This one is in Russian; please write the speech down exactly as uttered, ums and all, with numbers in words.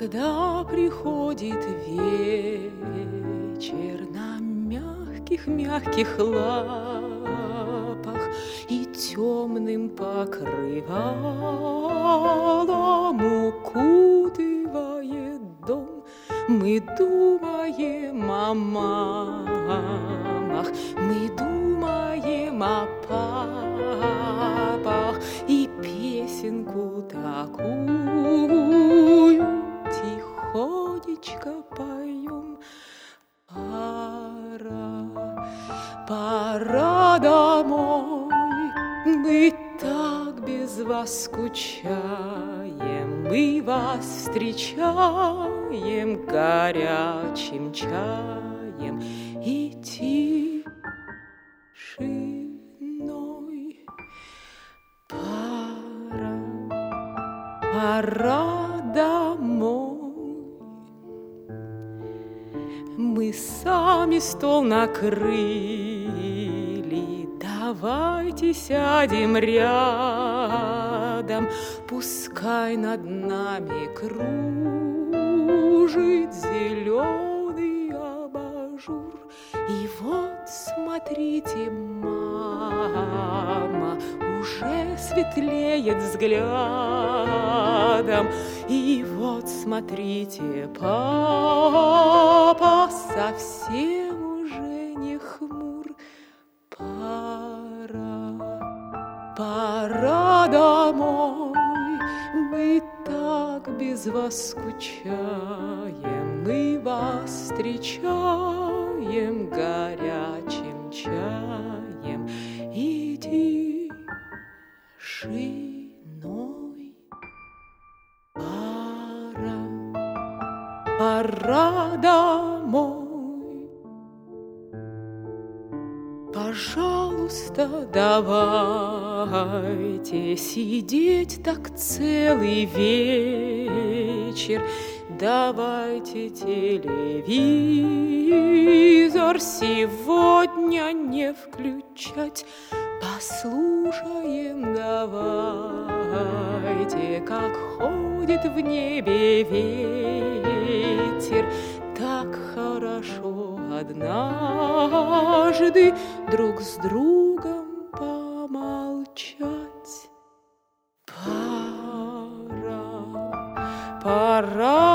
Когда приходит вечер на мягких-мягких лапах и темным покрывалом укутывает дом, мы думаем о мамах, мы думаем о папах и песенку такую тихонечко поем. Пора, пора домой, мы так без вас скучаем, мы вас встречаем горячим чаем и тишиной. Пора, пора домой. Мы сами стол накрыли, давайте сядем рядом, пускай над нами кружит зеленый абажур. И вот смотрите, мама уже светлеет взглядом, и вот смотрите, папа совсем уже не хмур. Пора, пора домой, мы так без вас скучаем, мы вас встречаем горячим чаем и тишиной. Пора, пора домой. Пожалуйста, давайте сидеть так целый вечер, давайте телевизор сегодня не включать. Послушаем, давайте, как ходит в небе ветер. Так хорошо однажды друг с другом помолчать. Пора, пора